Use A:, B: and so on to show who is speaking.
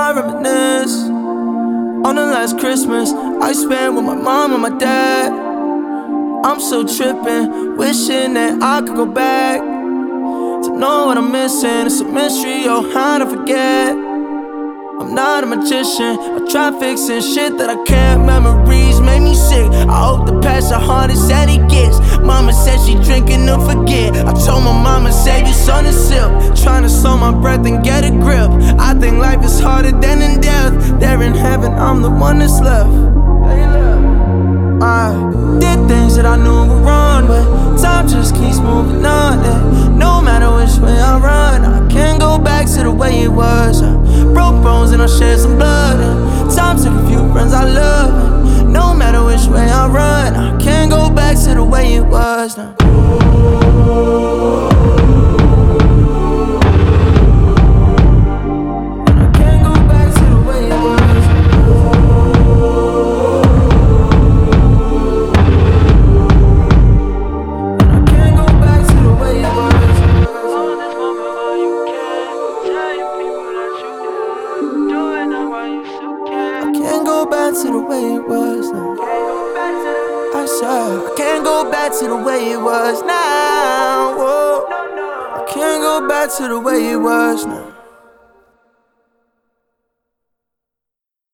A: I reminisce on the last Christmas I spent with my mom and my dad. I'm so trippin', wishing that I could go back to know what I'm missing. It's a mystery, oh, how to forget. I'm not a magician, I try fixing shit that I can't. Memories make me sick, I hope the past the hardest that it gets. Mama said she drinking to forget. I told my mama, save your son and sip. Trying to slow my breath and get a grip. I think life is harder than in death. There in heaven, I'm the one that's left. I did things that I knew were wrong, but time just keeps moving on, and no matter which way I run, I can't go back to the way it was. I broke bones and I shed some blood, and time took a few friends I love, and no matter which way I run, I can't go back to the way it was now. Back to the way it was now. I swear I can't go back to the way it was now. Whoa. I can't go back to the way it was now.